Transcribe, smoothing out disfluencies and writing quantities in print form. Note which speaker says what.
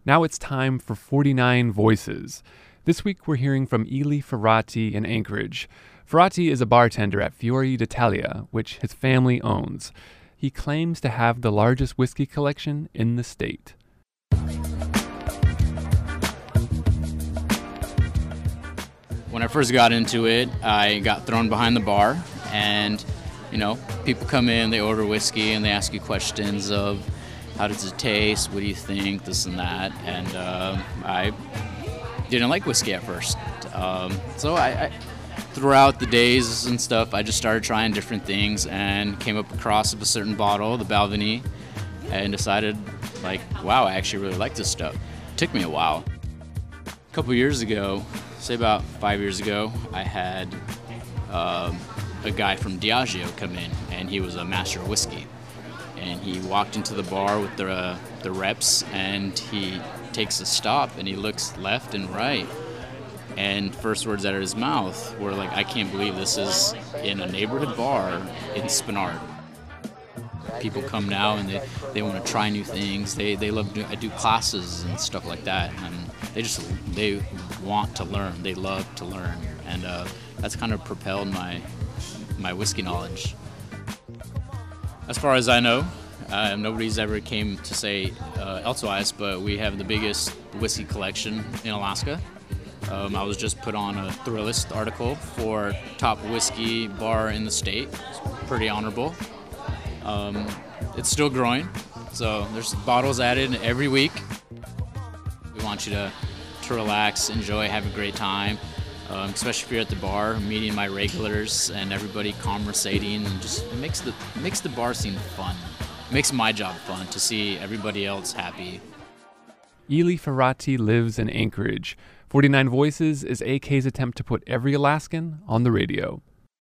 Speaker 1: Now it's time for 49 Voices. This week we're hearing from Ely Ferrati in Anchorage. Ferrati is a bartender at Fiori d'Italia, which his family owns. He claims to have the largest whiskey collection in the state.
Speaker 2: When I first got into it, I got thrown behind the bar, and people come in, they order whiskey, and they ask you questions of how does it taste, what do you think, this and that, and I didn't like whiskey at first. So I throughout the days and stuff, I just started trying different things and came up across a certain bottle, the Balvenie, and decided, wow, I actually really like this stuff. It took me a while. A couple years ago, say about 5 years ago, I had a guy from Diageo come in, and he was a master of whiskey. And he walked into the bar with the reps, and he takes a stop, and he looks left and right. And first words out of his mouth were like, I can't believe this is in a neighborhood bar in Spenard. People come now, and they want to try new things. They love I do classes and stuff like that, and they want to learn. They love to learn, and that's kind of propelled my whiskey knowledge. As far as I know, nobody's ever came to say elsewise, but we have the biggest whiskey collection in Alaska. I was just put on a Thrillist article for top whiskey bar in the state. It's pretty honorable. It's still growing, so there's bottles added every week. We want you to relax, enjoy, have a great time, especially if you're at the bar, meeting my regulars and everybody conversating, and just it makes the bar scene fun. It makes my job fun to see everybody else happy.
Speaker 1: Ely Ferrati lives in Anchorage. 49 Voices is AK's attempt to put every Alaskan on the radio.